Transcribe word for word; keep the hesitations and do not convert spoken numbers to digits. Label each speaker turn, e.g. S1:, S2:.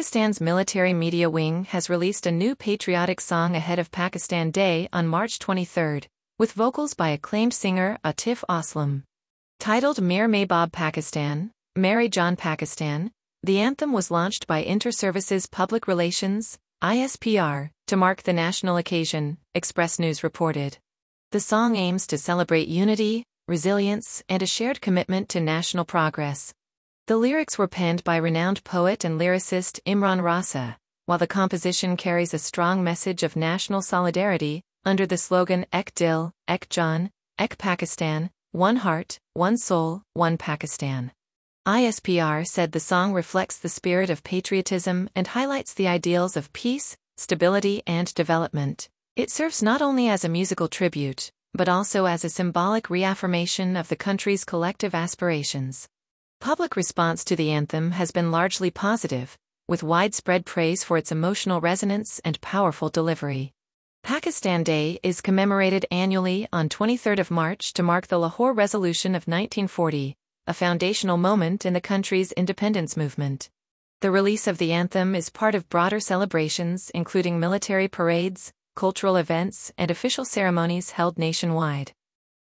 S1: Pakistan's military media wing has released a new patriotic song ahead of Pakistan Day on March twenty-third, with vocals by acclaimed singer Atif Aslam. Titled Mere Mehbab Pakistan, Mary John Pakistan, the anthem was launched by Inter-Services Public Relations, I S P R, to mark the national occasion, Express News reported. The song aims to celebrate unity, resilience, and a shared commitment to national progress. The lyrics were penned by renowned poet and lyricist Imran Rasa, while the composition carries a strong message of national solidarity, under the slogan Ek Dil, Ek Jaan, Ek Pakistan, One Heart, One Soul, One Pakistan. I S P R said the song reflects the spirit of patriotism and highlights the ideals of peace, stability, and development. It serves not only as a musical tribute, but also as a symbolic reaffirmation of the country's collective aspirations. Public response to the anthem has been largely positive, with widespread praise for its emotional resonance and powerful delivery. Pakistan Day is commemorated annually on twenty-third of March to mark the Lahore Resolution of nineteen forty, a foundational moment in the country's independence movement. The release of the anthem is part of broader celebrations including military parades, cultural events, and official ceremonies held nationwide.